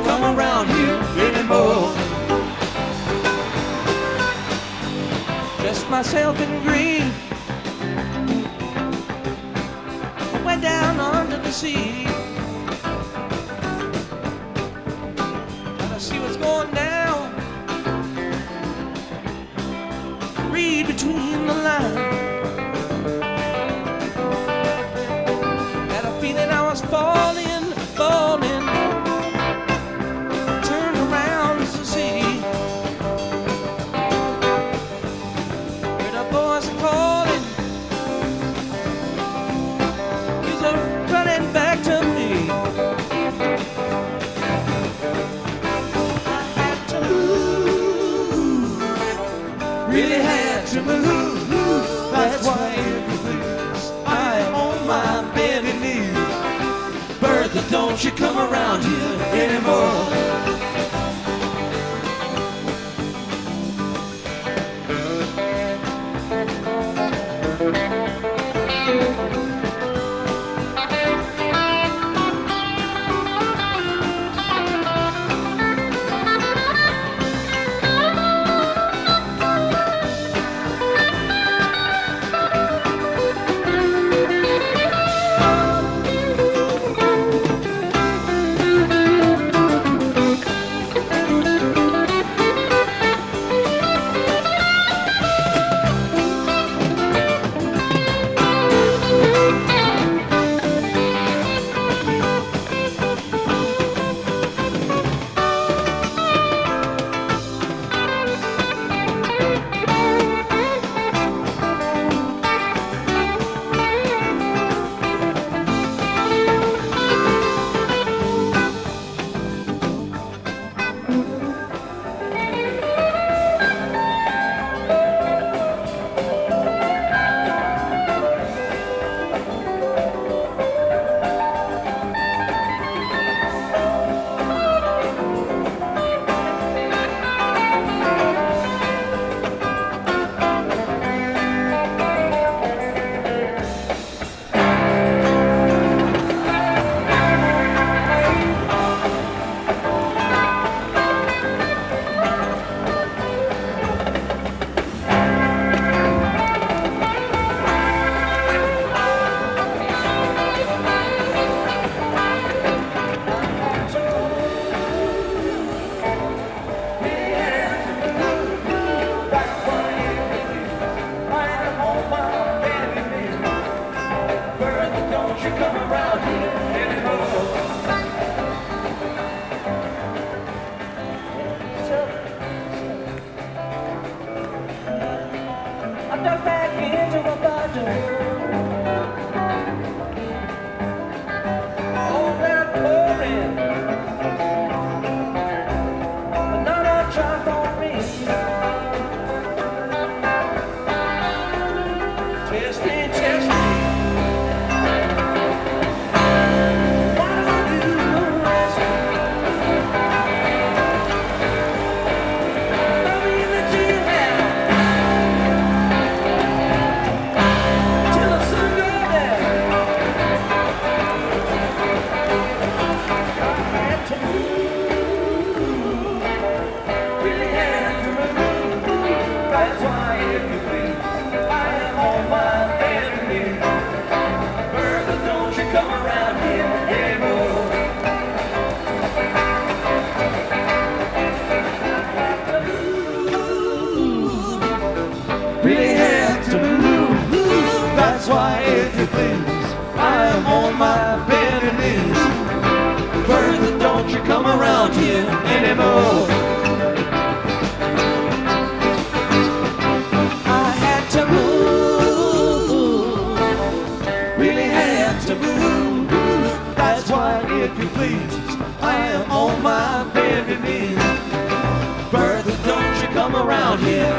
come around here anymore. Just myself and grief. I went down under the sea. Gotta see what's going down. Read between the lines. Had a feeling I was falling, falling. Turned around to see where the boys are calling. He's running back to me. I had to move, really had to move. That's why everything I am on my bended knees. Bertha, don't you come around here anymore. I dug back into a bottle. All that pouring, but none of try for me. Test me, test me. Why do you ask me? Love me that you have. Till the sun goes down. I had to move, really had to move. That's why, if you please, I am on my bended knees. Bertha, don't you come around here anymore. Really had to move. That's why, if you please, I am on my bended knees. Bertha, don't you come around here anymore. I had to move, really had to move. That's why, if you please, I am on my bended knees. Bertha, don't you come around here